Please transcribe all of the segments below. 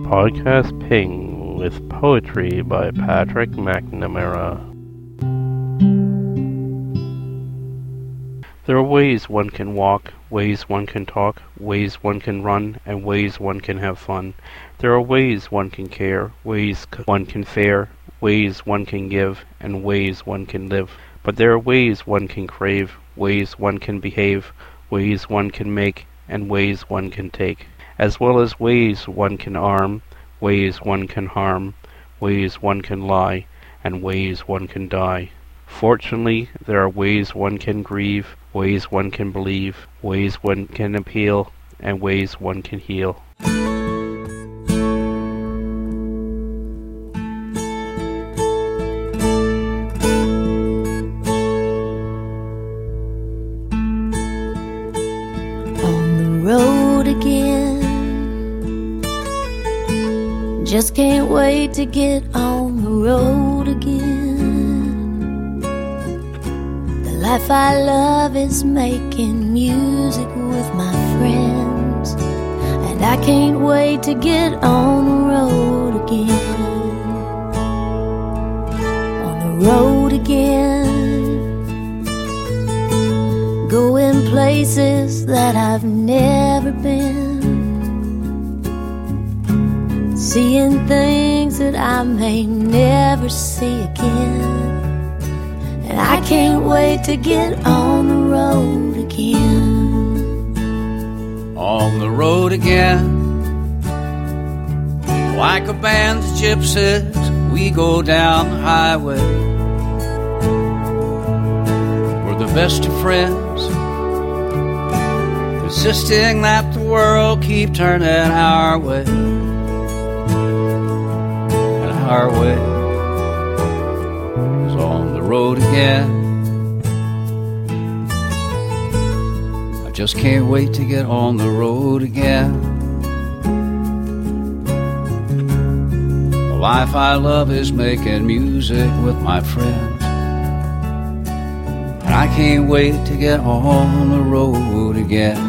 Podcast Ping with poetry by Patrick McNamara. There are ways one can walk, ways one can talk, ways one can run, and ways one can have fun. There are ways one can care, ways one can fare, ways one can give, and ways one can live. But there are ways one can crave, ways one can behave, ways one can make, and ways one can take, as well as ways one can arm, ways one can harm, ways one can lie, and ways one can die. Fortunately, there are ways one can grieve, ways one can believe, ways one can appeal, and ways one can heal. Road again. Just can't wait to get on the road again. The life I love is making music with my friends, and I can't wait to get on the road again. On the road again, going places that I've never been, seeing things that I may never see again. And I can't wait to get on the road again. On the road again, like a band of gypsies, we go down the highway. We're the best of friends, insisting that the world keep turning our way. And our way is on the road again. I just can't wait to get on the road again. The life I love is making music with my friends, and I can't wait to get on the road again.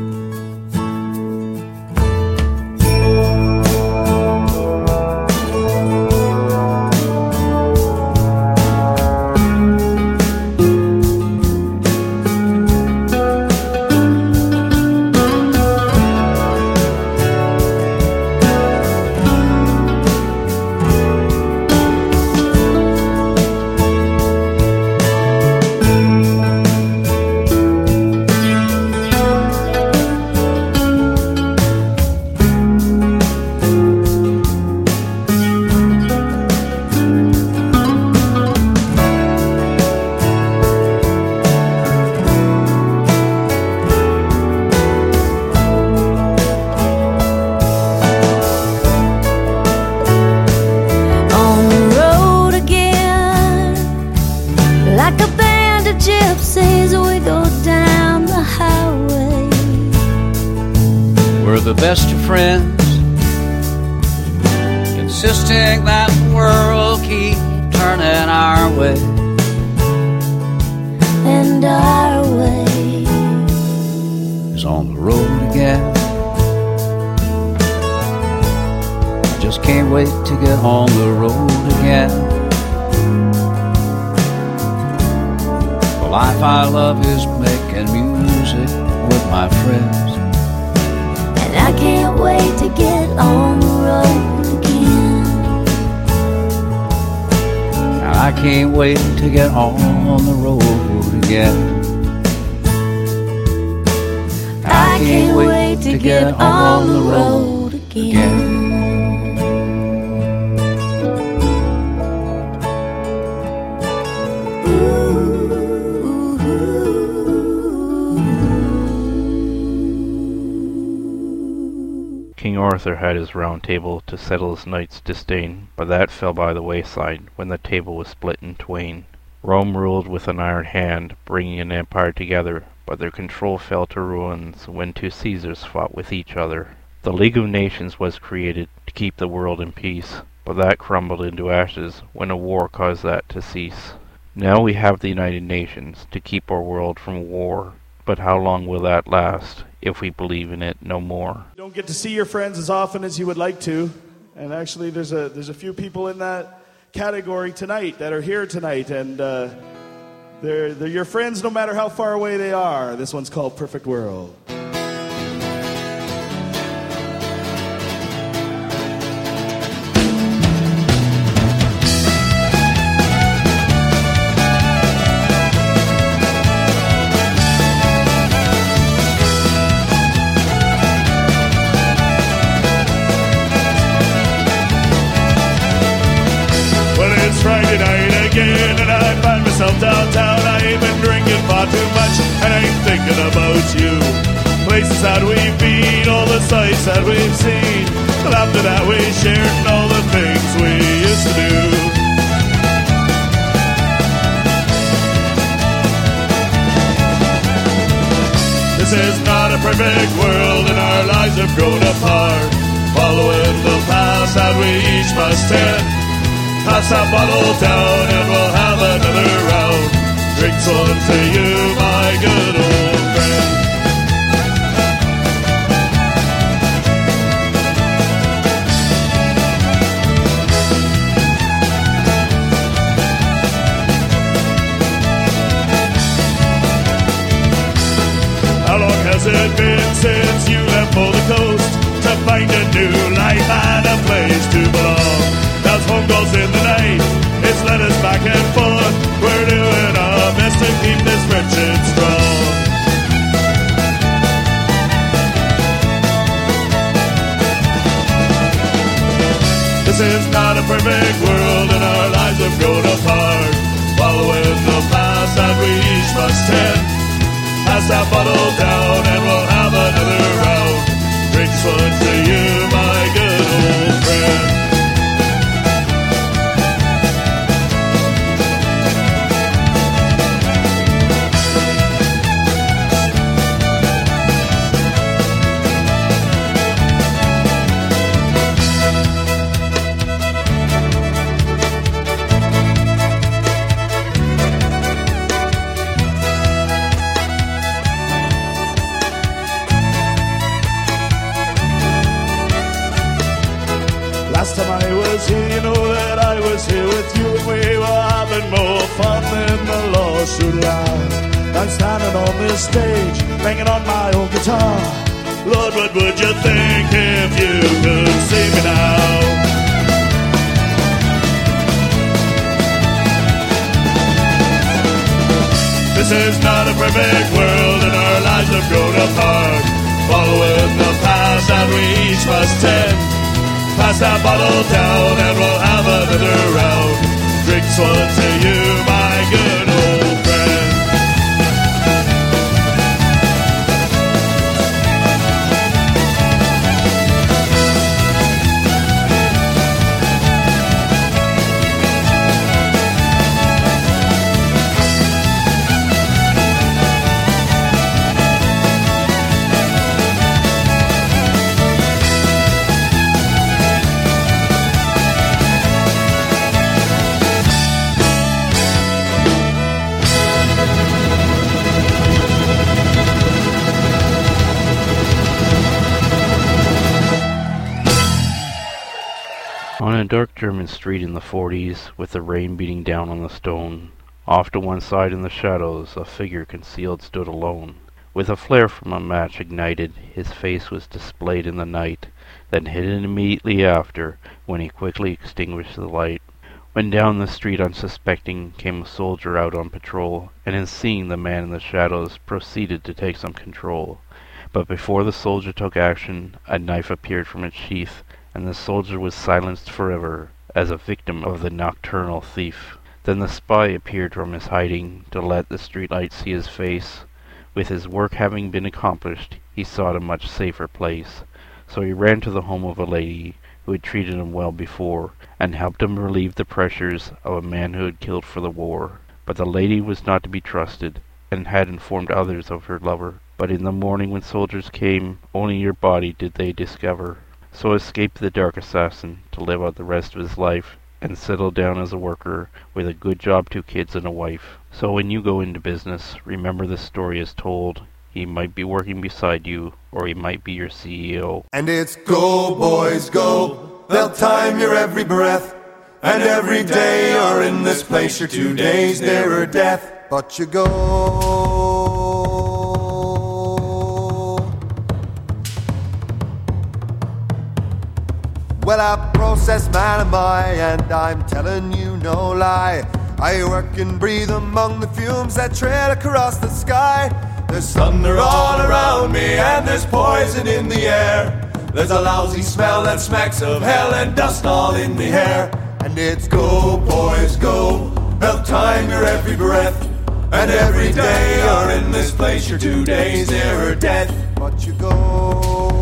We're the best of friends, insisting that the world keep turning our way. And our way is on the road again. I just can't wait to get on the road again. The life I love is making music with my friends, I can't wait to get on the road again. I can't wait to get on the road again. I can't wait to get on the road again. King Arthur had his round table to settle his knight's disdain, but that fell by the wayside when the table was split in twain. Rome ruled with an iron hand, bringing an empire together, but their control fell to ruins when two Caesars fought with each other. The League of Nations was created to keep the world in peace, but that crumbled into ashes when a war caused that to cease. Now we have the United Nations to keep our world from war, but how long will that last if we believe in it no more? You don't get to see your friends as often as you would like to. And actually, there's a few people in that category tonight that are here tonight, and they're your friends no matter how far away they are. This one's called Perfect World. Friday night again, and I find myself downtown. I ain't been drinking far too much, and I ain't thinking about you. Places that we've been, all the sights that we've seen, the laughter that we shared, and all the things we used to do. This is not a perfect world, and our lives have grown apart, following the paths that we each must tread. Pass that bottle down and we'll have another round. Drinks on to you, my good old friend. How long has it been since you left for the coast to find a new life and a place to belong? As home goes in the night, it's led us back and forth. We're doing our best to keep this friendship strong. This is not a perfect world, and our lives have grown apart, following the paths that we each must tread. Pass that bottle down and we'll have another round. Drinks one to you, my good old friend. Last time I was here, you know that I was here with you, and we were having more fun than the law should allow. I'm standing on this stage, banging on my own guitar. Lord, what would you think if you could see me now? This is not a perfect world, and our lives have grown apart, following the paths that we each must tread. Pass that bottle down and we'll have another round. Drinks one to you, my good old friend. On a dark German street in the 40s, with the rain beating down on the stone, off to one side in the shadows, a figure concealed stood alone. With a flare from a match ignited, his face was displayed in the night, then hidden immediately after, when he quickly extinguished the light. When down the street unsuspecting came a soldier out on patrol, and in seeing the man in the shadows, proceeded to take some control. But before the soldier took action, a knife appeared from its sheath, and the soldier was silenced forever, as a victim of the nocturnal thief. Then the spy appeared from his hiding, to let the streetlight see his face. With his work having been accomplished, he sought a much safer place. So he ran to the home of a lady, who had treated him well before, and helped him relieve the pressures of a man who had killed for the war. But the lady was not to be trusted, and had informed others of her lover. But in the morning when soldiers came, only your body did they discover. So escaped the dark assassin, to live out the rest of his life, and settle down as a worker, with a good job, 2 kids, and a wife. So when you go into business, remember the story is told. He might be working beside you, or he might be your CEO. And it's go, boys, go. they'll time your every breath. And every day you're in this place, you're 2 days nearer death. But you go. Well, I process man am I, and I'm telling you no lie. I work and breathe among the fumes that trail across the sky. There's thunder all around me, and there's poison in the air. There's a lousy smell that smacks of hell, and dust all in the hair. And it's go, boys, go. They'll time your every breath. And every day you're in this place, you're 2 days nearer death. But you go.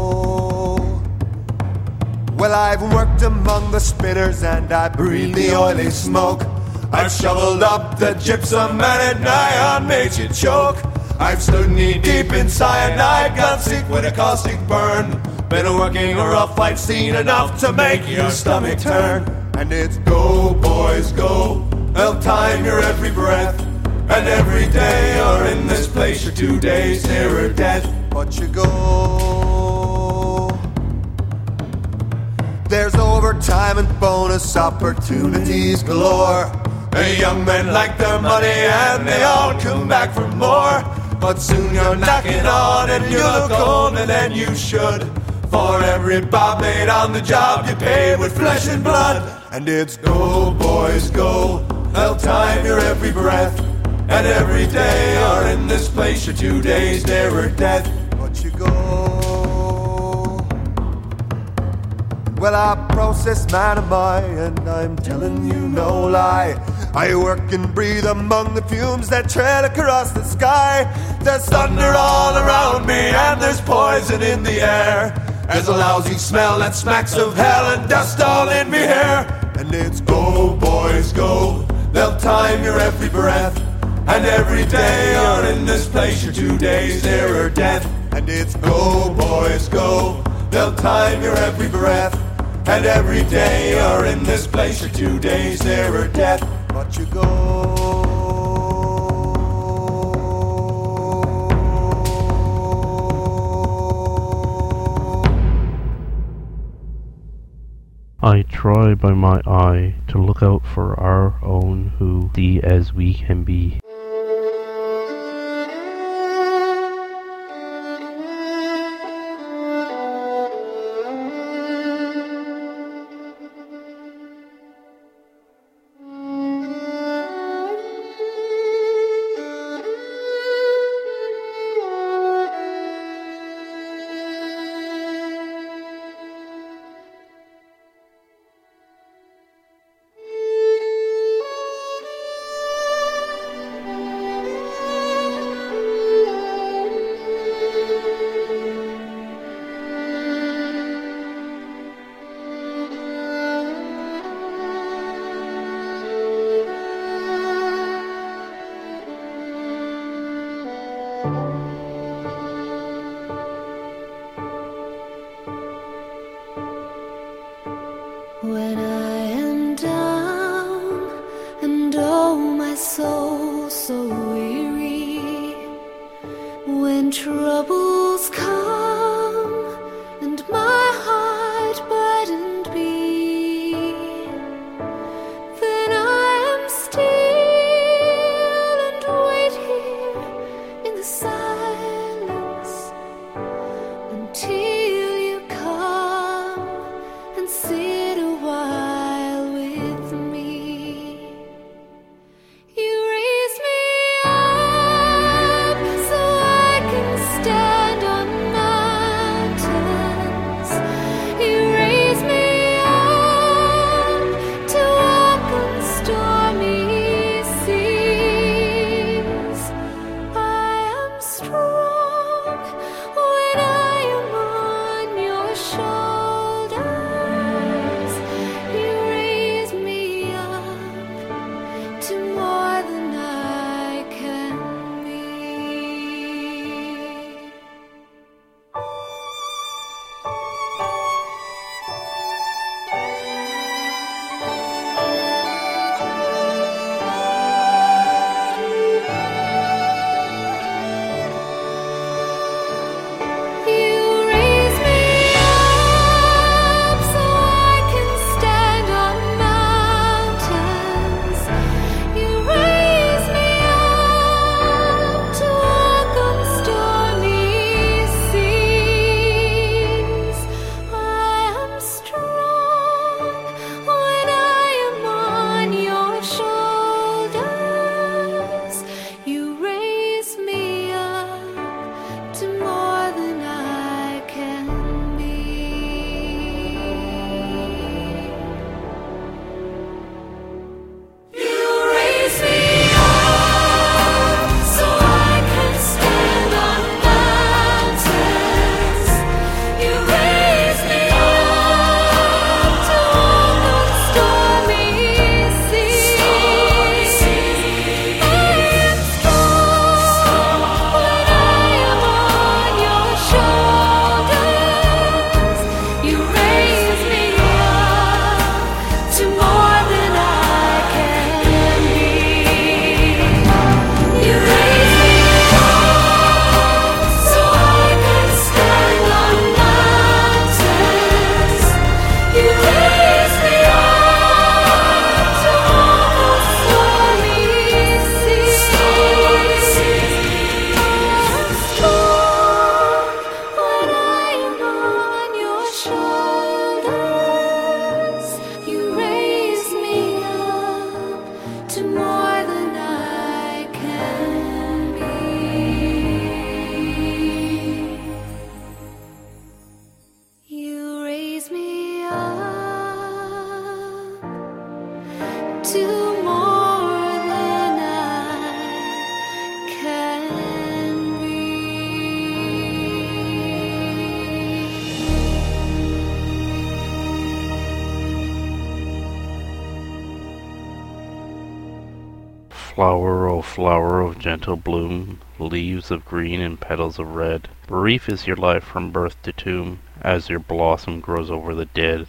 Well, I've worked among the spinners, and I breathe the oily smoke. I've shoveled up the gypsum, and at night made you choke. I've stood knee deep in cyanide, got sick with a caustic burn. Been working rough, I've seen enough to make your stomach turn. And it's go, boys, go. They'll time your every breath. And every day you're in this place, you're 2 days nearer death. But you go. There's overtime and bonus opportunities galore. Hey, young men like their money and they all come back for more. But soon you're knocking on and you look older than you should. For every bob made on the job you pay with flesh and blood. And it's go, boys, go. They'll time your every breath. And every day you're in this place, you're 2 days nearer death. But you go. Well, I process man am I, and I'm telling you no lie. I work and breathe among the fumes that trail across the sky. There's thunder all around me, and there's poison in the air. There's a lousy smell that smacks of hell, and dust all in me hair. And it's go, boys, go. They'll time your every breath. And every day you're in this place, you're 2 days nearer death. And it's go, boys, go. They'll time your every breath. And every day you're in this place, you're 2 days nearer death. But you go. I try by my eye to look out for our own who see as we can be. oh flower of gentle bloom, leaves of green and petals of red, brief is your life from birth to tomb, as your blossom grows over the dead.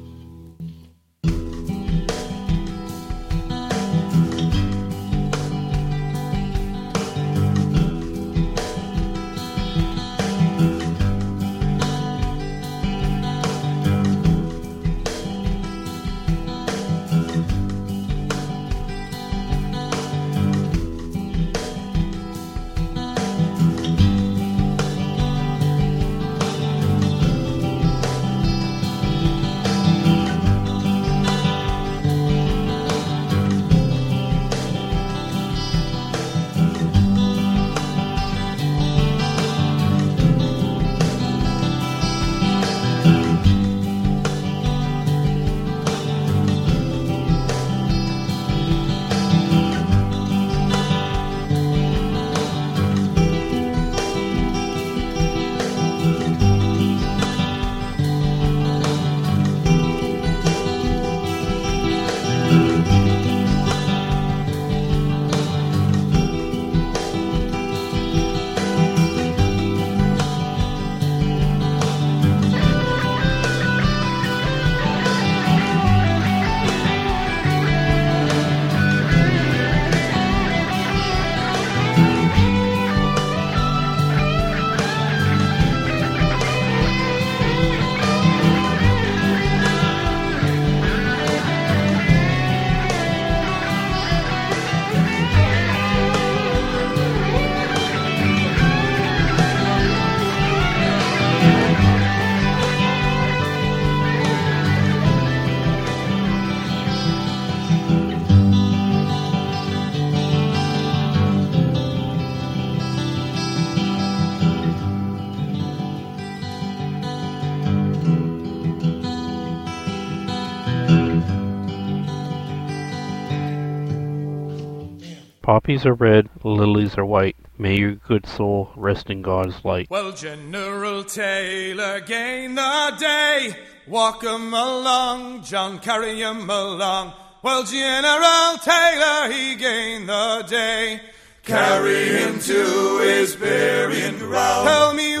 Poppies are red, lilies are white. May your good soul rest in God's light. Well, General Taylor gained the day. Walk 'em along, John, carry 'em along. Well, General Taylor, he gained the day. Carry him to his burying ground. Tell me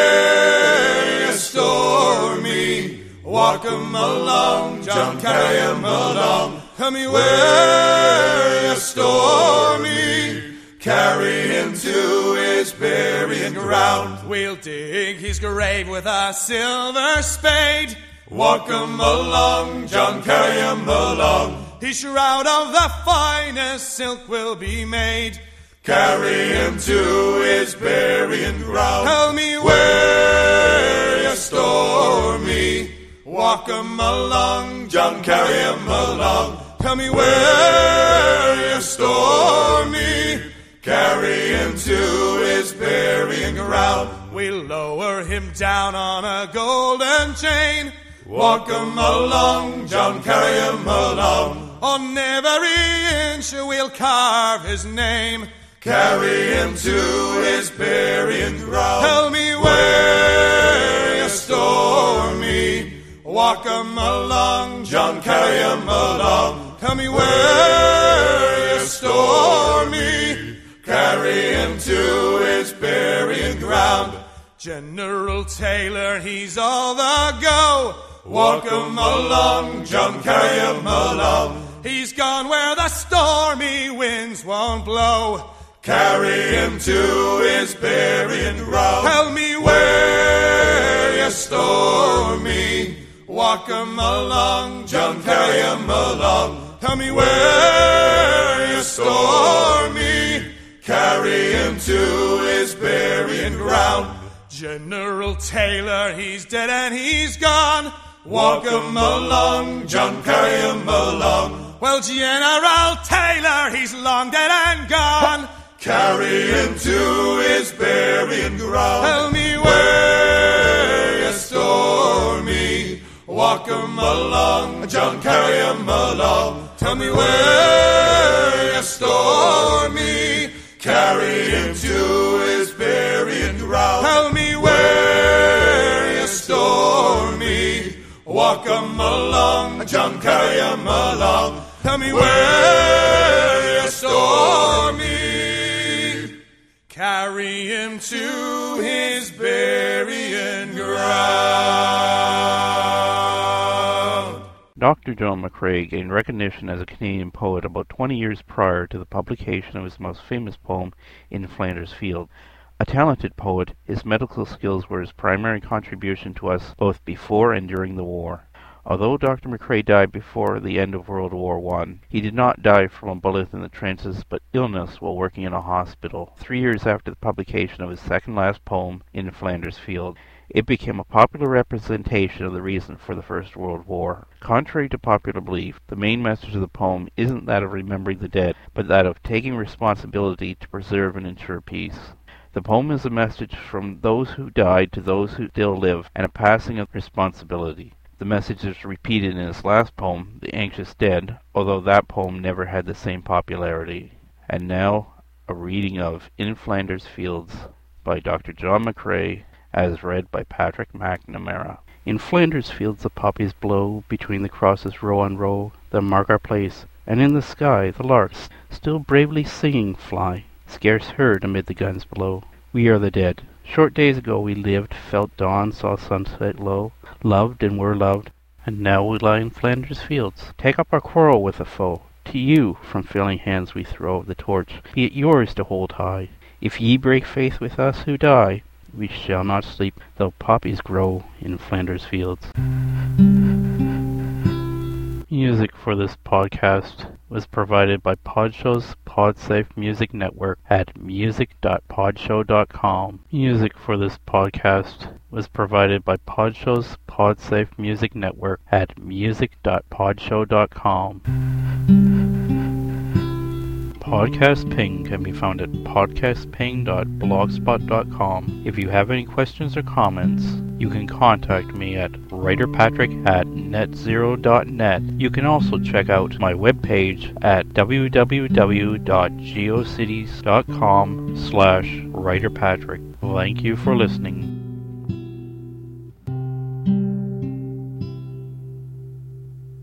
where you store me. Walk 'em along, John, carry 'em along. Tell me where you store me. Carry him to his burying ground. We'll dig his grave with a silver spade. Walk 'em along, John, carry him along. His shroud of the finest silk will be made. Carry him to his burying ground. Tell me where you store me. Walk 'em along, John, carry him along. Tell me where you store me. Carry him to his burying ground. We'll lower him down on a golden chain. Walk 'em along, John, carry him along. On every inch we'll carve his name. Carry him to his burying ground. Tell me where you store me. Walk 'em along, John, carry him along. Tell me where you store me. Carry him to his burying ground. General Taylor, he's all the go. Walk 'em along, John, carry him along. He's gone where the stormy winds won't blow. Carry him to his burying ground. Tell me where you store me. Walk 'em along, John, carry him along. Tell me where you store me. Carry him to his burying ground. General Taylor, he's dead and he's gone. Walk 'em along, John, carry him along. Well, General Taylor, he's long dead and gone. Carry him to his burying ground. Tell me where you store me. Walk 'em along, John, carry him along. Tell me where you store me. Carry him to his burying ground. Tell me where you store me. Walk 'em along, John, carry him along. Tell me where you store me. to his burying ground. Dr. John McCrae gained recognition as a Canadian poet about 20 years prior to the publication of his most famous poem, In Flanders Field. A talented poet, his medical skills were his primary contribution to us both before and during the war. Although Dr. McCrae died before the end of World War I, he did not die from a bullet in the trenches, but illness while working in a hospital, 3 years after the publication of his second-last poem, In Flanders Field. It became a popular representation of the reason for the First World War. Contrary to popular belief, the main message of the poem isn't that of remembering the dead, but that of taking responsibility to preserve and ensure peace. The poem is a message from those who died to those who still live, and a passing of responsibility. The message is repeated in his last poem, The Anxious Dead, although that poem never had the same popularity. And now, a reading of In Flanders Fields by Dr. John McCrae, as read by Patrick McNamara. In Flanders Fields the poppies blow, between the crosses row on row that mark our place, and in the sky the larks, still bravely singing, fly, scarce heard amid the guns below. We are the dead. Short days ago we lived, felt dawn, saw sunset low, loved and were loved, and now we lie in Flanders Fields. Take up our quarrel with the foe. To you from failing hands we throw the torch, be it yours to hold high. If ye break faith with us who die, we shall not sleep, though poppies grow in Flanders Fields. Music for this podcast was provided by Podshow's PodSafe Music Network at music.podshow.com. Music for this podcast was provided by Podshow's PodSafe Music Network at music.podshow.com. Podcast Ping can be found at podcastping.blogspot.com. If you have any questions or comments, you can contact me at writerpatrick@netzero.net. You can also check out my webpage at www.geocities.com/writerpatrick. Thank you for listening.